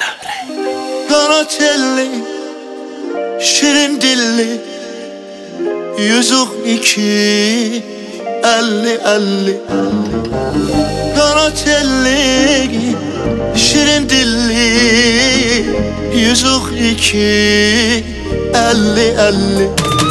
Qara telli, şirin dilli, yüzük iki, 50-50. Qara telli, şirin dilli, yüzük iki, 50-50.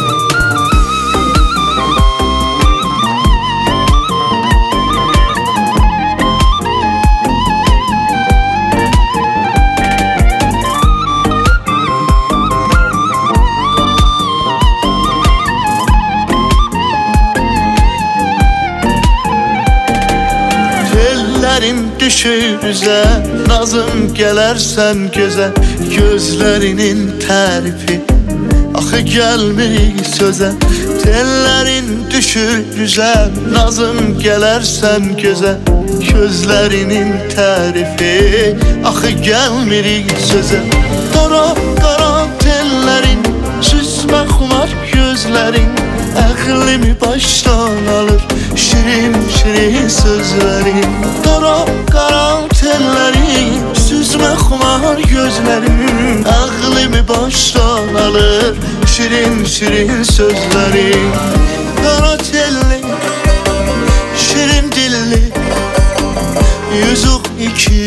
Tellerin düşür üzə, nazım gələrsən gözə. Gözlərinin tərifi axı gəlmir sözə. Tellerin düşür üzə, nazım gələrsən gözə. Gözlərinin tərifi axı gəlmir sözə. Qara qara tellerin, süzmə xumar gözlərin, əqlimi başdan alır şirin şirin sözlerin. Qara qara tellerin, süzmə xumar gözlerin, ağlımı başdan alır şirin şirin sözlerin. Qara telli, şirin dilli, yüzük iki,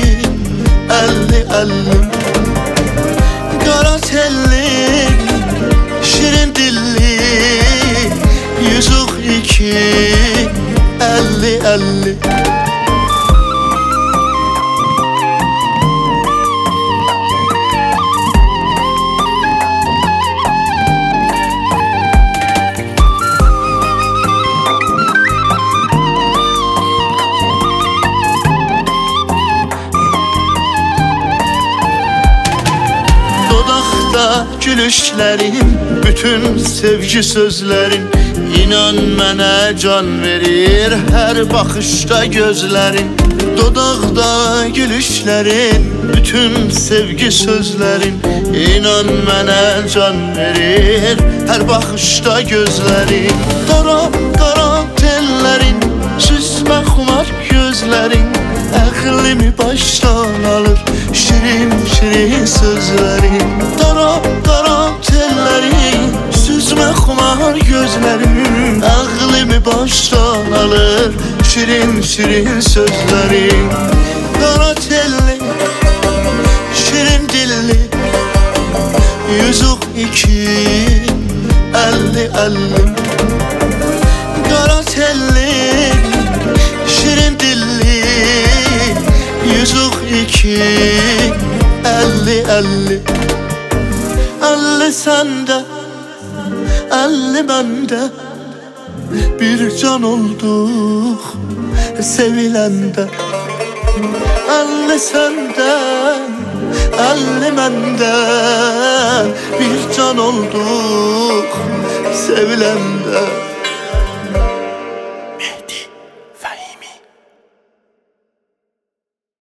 50-50. Qara telli, şirin dilli, yüzük iki, 50-50. Dodaqda gülüşlərin, bütün sevgi sözlərin, İnan mənə can verir hər baxışda gözlərin. Dodaqda gülüşlərin, bütün sevgi sözlərin, İnan mənə can verir hər baxışda gözlərin. Qara qara tellerin, süzmə xumar gözlərin, əqlimi başdan alır şirin şirin sözlerin. Qara qara tellerin, süzmə xumar gözlerin, ağlımı başdan alır şirin şirin sözlerin. Qara telli, şirin dilli, yüzük iki, 50-50. Qara telli, şirin dilli, yüzük iki, 50-50. 50 sende, 50 bende, bir can olduk sevilende. 50 senden, 50 benden, bir can olduk sevilende.